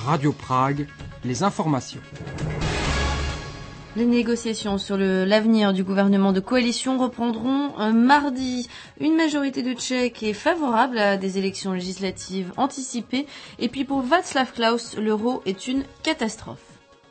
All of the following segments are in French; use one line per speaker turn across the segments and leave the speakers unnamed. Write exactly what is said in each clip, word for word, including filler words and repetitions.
Radio Prague, les informations.
Les négociations sur le, l'avenir du gouvernement de coalition reprendront un mardi. Une majorité de Tchèques est favorable à des élections législatives anticipées. Et puis pour Václav Klaus, l'euro est une catastrophe.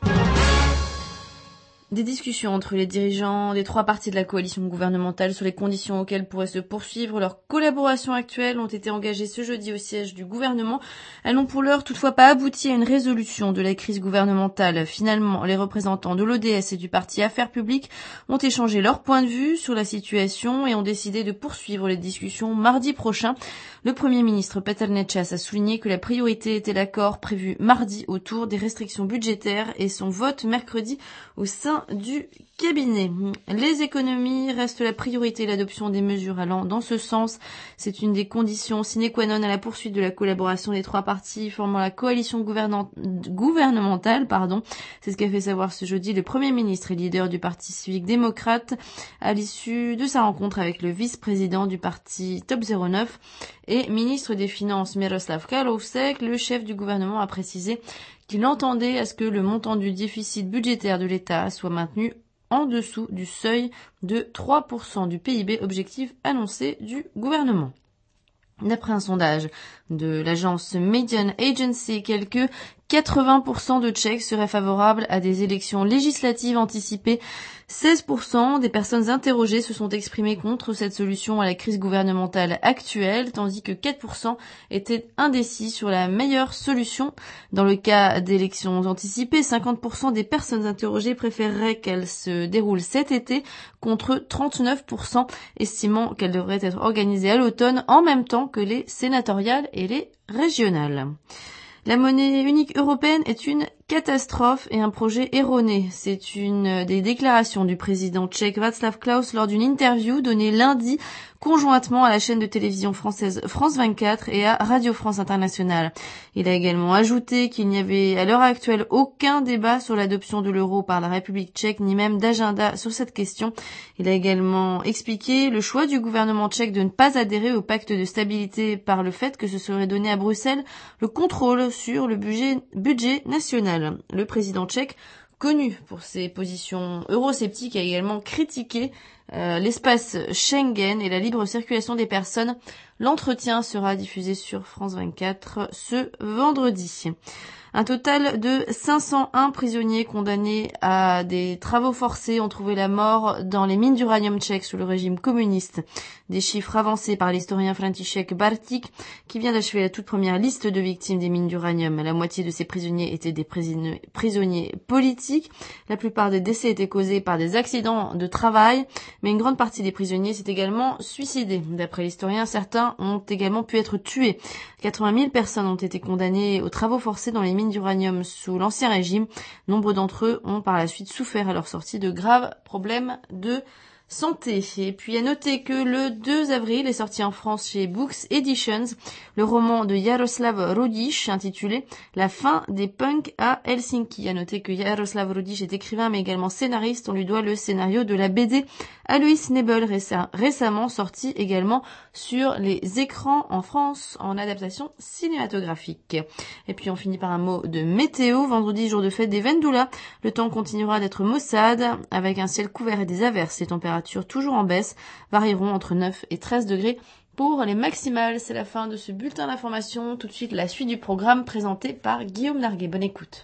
Des discussions entre les dirigeants des trois partis de la coalition gouvernementale sur les conditions auxquelles pourrait se poursuivre leur collaboration actuelle ont été engagées ce jeudi au siège du gouvernement. Elles n'ont pour l'heure toutefois pas abouti à une résolution de la crise gouvernementale. Finalement, les représentants de l'O D S et du parti Affaires publiques ont échangé leur point de vue sur la situation et ont décidé de poursuivre les discussions mardi prochain. Le Premier ministre Petr Nečas a souligné que la priorité était l'accord prévu mardi autour des restrictions budgétaires et son vote mercredi au sein du cabinet. Les économies restent la priorité. L'adoption des mesures allant dans ce sens, c'est une des conditions sine qua non à la poursuite de la collaboration des trois partis formant la coalition gouvernementale. Pardon. C'est ce qu'a fait savoir ce jeudi le Premier ministre et leader du Parti civique démocrate à l'issue de sa rencontre avec le vice-président du parti Top zéro neuf et ministre des Finances Miroslav Kalousek. Le chef du gouvernement a précisé qu'il entendait à ce que le montant du déficit budgétaire de l'État soit maintenu en dessous du seuil de trois pour cent du P I B, objectif annoncé du gouvernement. D'après un sondage de l'agence Median Agency, quelques quatre-vingts pour cent de Tchèques seraient favorables à des élections législatives anticipées. seize pour cent des personnes interrogées se sont exprimées contre cette solution à la crise gouvernementale actuelle, tandis que quatre pour cent étaient indécis sur la meilleure solution. Dans le cas d'élections anticipées, cinquante pour cent des personnes interrogées préféreraient qu'elles se déroulent cet été, contre trente-neuf pour cent estimant qu'elles devraient être organisées à l'automne en même temps que les sénatoriales et les régionales. La monnaie unique européenne est une catastrophe et un projet erroné. C'est une des déclarations du président tchèque Václav Klaus lors d'une interview donnée lundi conjointement à la chaîne de télévision française France vingt-quatre et à Radio France Internationale. Il a également ajouté qu'il n'y avait à l'heure actuelle aucun débat sur l'adoption de l'euro par la République tchèque, ni même d'agenda sur cette question. Il a également expliqué le choix du gouvernement tchèque de ne pas adhérer au pacte de stabilité par le fait que ce serait donné à Bruxelles le contrôle sur le budget, budget national. Le président tchèque, connu pour ses positions eurosceptiques, a également critiqué euh, l'espace Schengen et la libre circulation des personnes. L'entretien sera diffusé sur France vingt-quatre ce vendredi. Un total de cinq cent un prisonniers condamnés à des travaux forcés ont trouvé la mort dans les mines d'uranium tchèques sous le régime communiste. Des chiffres avancés par l'historien František Bartík, qui vient d'achever la toute première liste de victimes des mines d'uranium. La moitié de ces prisonniers étaient des prisonniers politiques. La plupart des décès étaient causés par des accidents de travail, mais une grande partie des prisonniers s'est également suicidée. D'après l'historien, certains ont également pu être tués. quatre-vingt mille personnes ont été condamnées aux travaux forcés dans les mines d'uranium sous l'ancien régime. Nombre d'entre eux ont par la suite souffert à leur sortie de graves problèmes de santé. Et puis à noter que le deux avril est sorti en France chez Books Editions le roman de Jaroslav Rodič intitulé La fin des punks à Helsinki. À noter que Jaroslav Rodič est écrivain mais également scénariste. On lui doit le scénario de la B D Alois Nebel, récemment sorti également sur les écrans en France en adaptation cinématographique. Et puis on finit par un mot de météo. Vendredi, jour de fête des Vendula, le temps continuera d'être maussade avec un ciel couvert et des averses. Les températures toujours en baisse varieront entre neuf et treize degrés pour les maximales. C'est la fin de ce bulletin d'information. Tout de suite, la suite du programme présenté par Guillaume Larguet. Bonne écoute.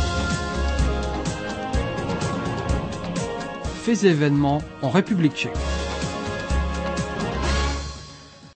Faits et événements en République tchèque.